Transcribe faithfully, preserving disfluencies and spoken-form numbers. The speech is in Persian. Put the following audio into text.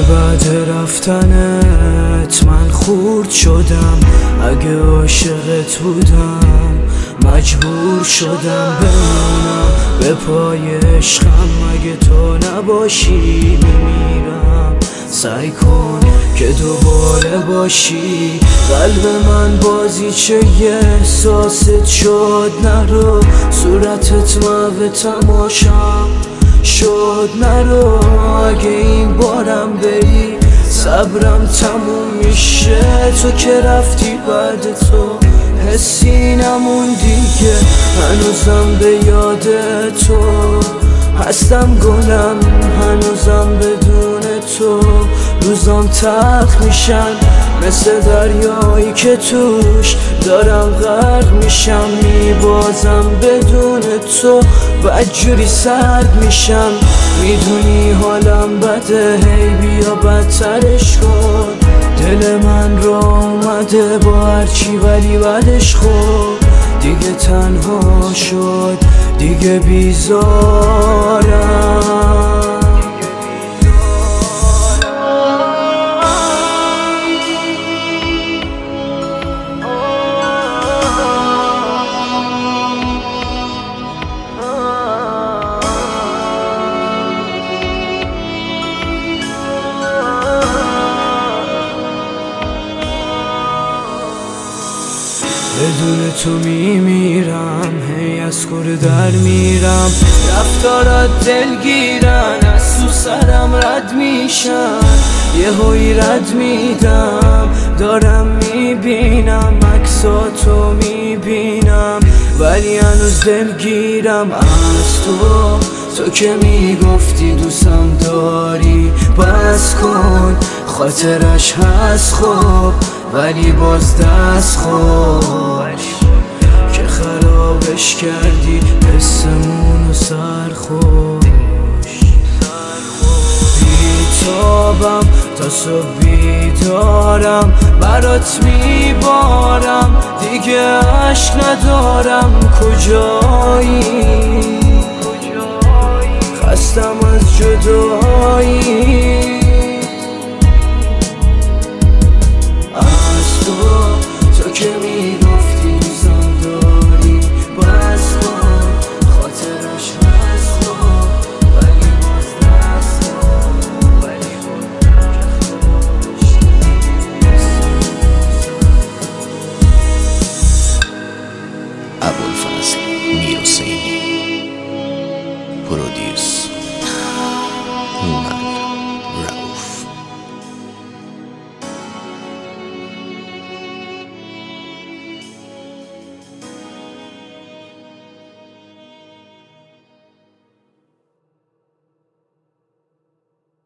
بعد رفتنت من خورد شدم، اگه عاشقت بودم مجبور شدم بمونم به پای عشقم. اگه تو نباشی میمیرم، سعی کن که دوباره باشی. قلب من بازیچه یه احساست شد، نرو صورتت محو تماشام شد، نرو. اگه این بارم بری صبرم تموم میشه. تو که رفتی بعد تو حسی نمون دیگه، هنوزم به یاد تو هستم گلم، هنوزم بدون تو روزام تلخ میشن، مثل دریایی که توش دارم غرق میشم. میبازم بدون تو بدجوری سرد میشم، میدونی حالم بده، هی بیا بدترش کن. دل من را اومده با هرچی ولی بعدش خود دیگه تنها شد، دیگه بیزارم. بدون تو میمیرم، هی از کور در میرم. رفتارات دلگیرن، از تو سرم رد میشن، یه هوی رد میدم. دارم میبینم عکساتو میبینم، ولی هنوز دلگیرم از تو. تو که میگفتی دوستم داری بس کن، خاطرش هست خوب ولی باز دست خوش که خرابش کردی حسمون و سرخوش. بیتابم تا صبح بیدارم، برات میبارم دیگه عشق ندارم. کجایی خستم از جدایی،